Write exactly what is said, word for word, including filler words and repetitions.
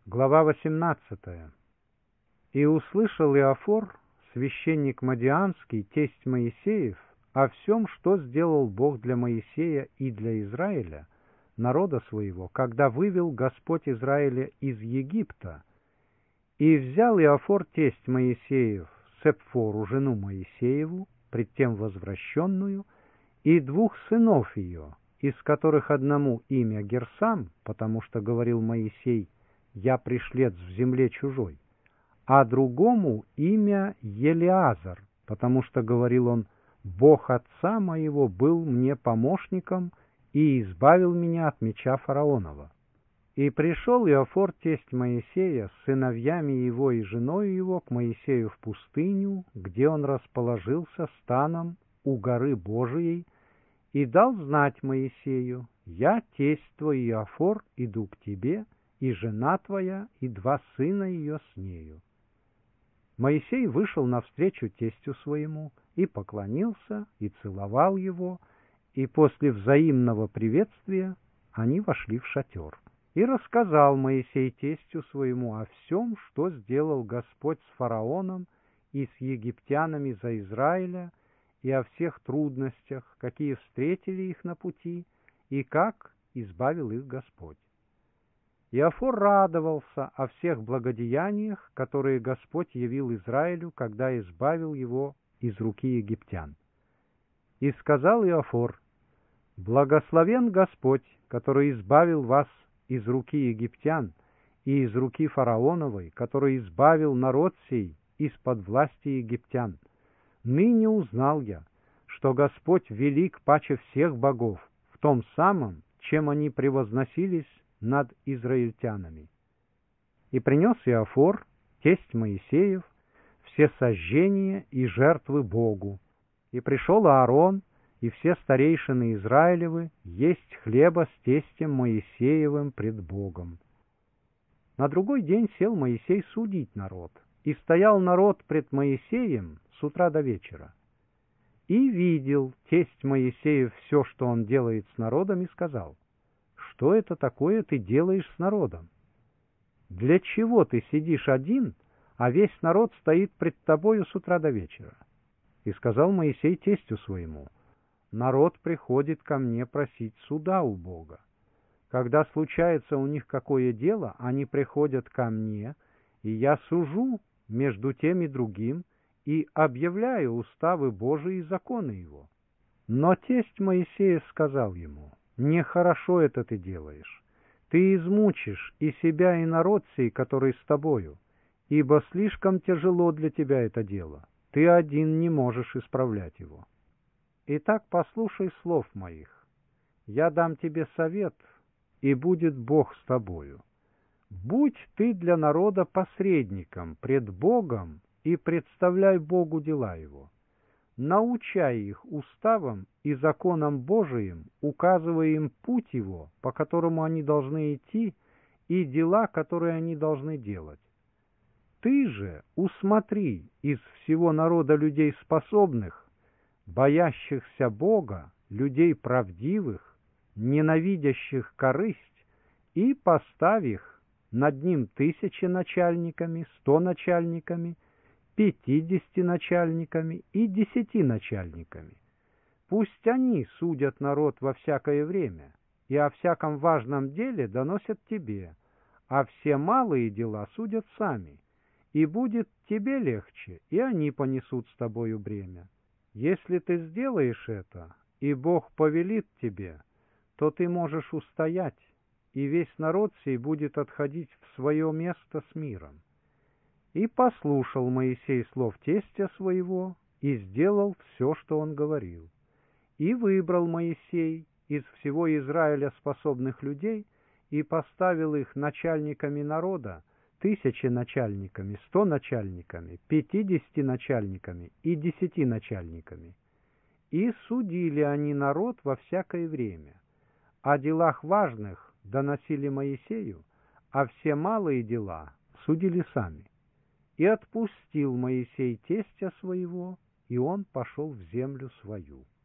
Глава восемнадцатая. «И услышал Иофор, священник Мадиамский, тесть Моисеев, о всем, что сделал Бог для Моисея и для Израиля, народа своего, когда вывел Господь Израиля из Египта. И взял Иофор, тесть Моисеев, Сепфору, жену Моисееву, пред тем возвращенную, и двух сынов ее, из которых одному имя Герсам, потому что говорил Моисей: «Я пришлец в земле чужой», а другому имя Елиазар, потому что говорил он: «Бог отца моего был мне помощником и избавил меня от меча фараонова». И пришел Иофор, тесть Моисея, с сыновьями его и женой его к Моисею в пустыню, где он расположился станом у горы Божией, и дал знать Моисею: «Я, тесть твой Иофор, иду к тебе, и жена твоя, и два сына ее с нею». Моисей вышел навстречу тестю своему, и поклонился, и целовал его, и после взаимного приветствия они вошли в шатер. И рассказал Моисей тестю своему о всем, что сделал Господь с фараоном и с египтянами за Израиля, и о всех трудностях, какие встретили их на пути, и как избавил их Господь. Иофор радовался о всех благодеяниях, которые Господь явил Израилю, когда избавил его из руки египтян. И сказал Иофор: «Благословен Господь, который избавил вас из руки египтян и из руки фараоновой, который избавил народ сей из-под власти египтян. Ныне узнал я, что Господь велик паче всех богов, в том самом, чем они превозносились над израильтянами». И принес Иофор, тесть Моисеев, все сожжения и жертвы Богу. И пришел Аарон и все старейшины Израилевы есть хлеба с тестем Моисеевым пред Богом. На другой день сел Моисей судить народ, и стоял народ пред Моисеем с утра до вечера. И видел тесть Моисеев все, что он делает с народом, и сказал: «Что это такое ты делаешь с народом? Для чего ты сидишь один, а весь народ стоит пред тобою с утра до вечера?» И сказал Моисей тестю своему: «Народ приходит ко мне просить суда у Бога. Когда случается у них какое дело, они приходят ко мне, и я сужу между тем и другим, и объявляю уставы Божии и законы его». Но тесть Моисея сказал ему: «Нехорошо это ты делаешь. Ты измучишь и себя, и народ сей, который с тобою, ибо слишком тяжело для тебя это дело. Ты один не можешь исправлять его. Итак, послушай слов моих. Я дам тебе совет, и будет Бог с тобою. Будь ты для народа посредником пред Богом и представляй Богу дела его. Научай их уставам и законам Божиим, указывая им путь его, по которому они должны идти, и дела, которые они должны делать. Ты же усмотри из всего народа людей способных, боящихся Бога, людей правдивых, ненавидящих корысть, и поставь их над ним тысячи начальниками, сто начальниками, пятидесяти начальниками и десяти начальниками. Пусть они судят народ во всякое время, и о всяком важном деле доносят тебе, а все малые дела судят сами, и будет тебе легче, и они понесут с тобою бремя. Если ты сделаешь это, и Бог повелит тебе, то ты можешь устоять, и весь народ сей будет отходить в свое место с миром». И послушал Моисей слов тестя своего, и сделал все, что он говорил. И выбрал Моисей из всего Израиля способных людей, и поставил их начальниками народа, тысячи начальниками, сто начальниками, пятидесяти начальниками и десяти начальниками. И судили они народ во всякое время. О делах важных доносили Моисею, а все малые дела судили сами. И отпустил Моисей тестя своего, и он пошел в землю свою.